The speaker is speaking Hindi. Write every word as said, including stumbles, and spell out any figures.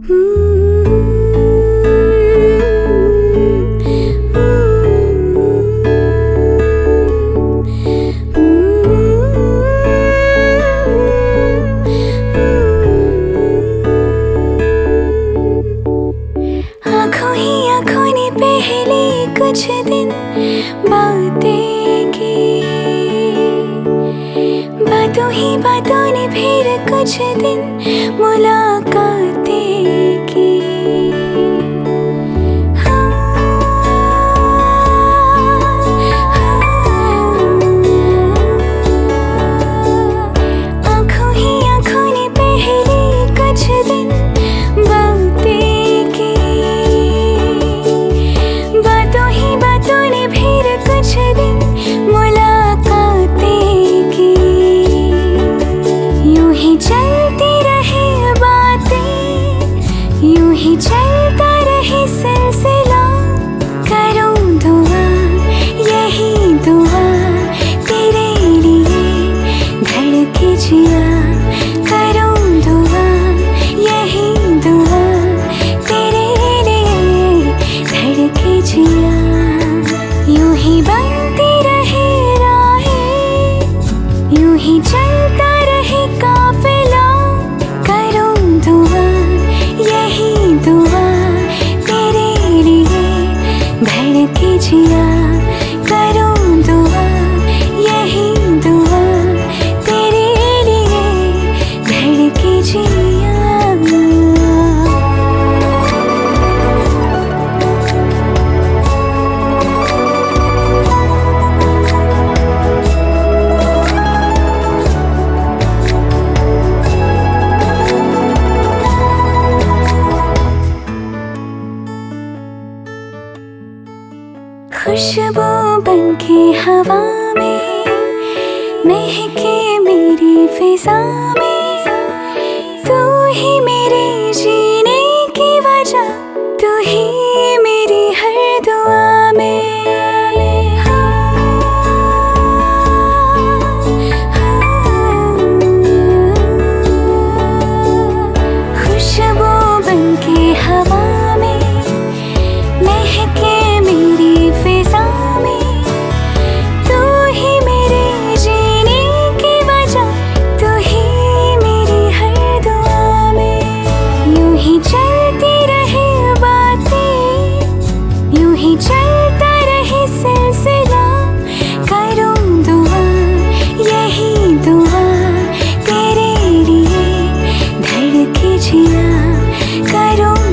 आँखों ही आँखों ने पहले कुछ दिन बातें की, बातों ही बातों ने फिर कुछ दिन मुलाकातें की। आँखों ही आँखों ने पहले कुछ दिन बातें की, बातों ही बातों ने फिर कुछ दिन मुलाकातें की। यूं ही चलती रहे बातें, यूं ही चलता रहे सिलसिला। करूं दुआ यही दुआ तेरे लिए धड़के जिया। करूं दुआ यही दुआ तेरे लिए धड़के जिया। यूं ही बनती रहे राहें, यूं ही चलता रहे काफिला। करूं दुआ यही दुआ तेरे लिए धड़के जिया। करूं दुआ यही दुआ तेरे लिए धड़के जिया। खुशबू बनके हवा में महके मेरी फिजा में। तू ही मेरे जीने की वजह, तू ही मेरी हर दुआ में। खुशबू बनके हवा में महके मेरी फिजा में। तू ही मेरे जीने की वजह, तू ही मेरी हर दुआ में। यूं ही चलती रहे बातें, यूं ही चलता रहे सिलसिला। करूं दुआ यही दुआ तेरे लिए धड़के जिया। करूं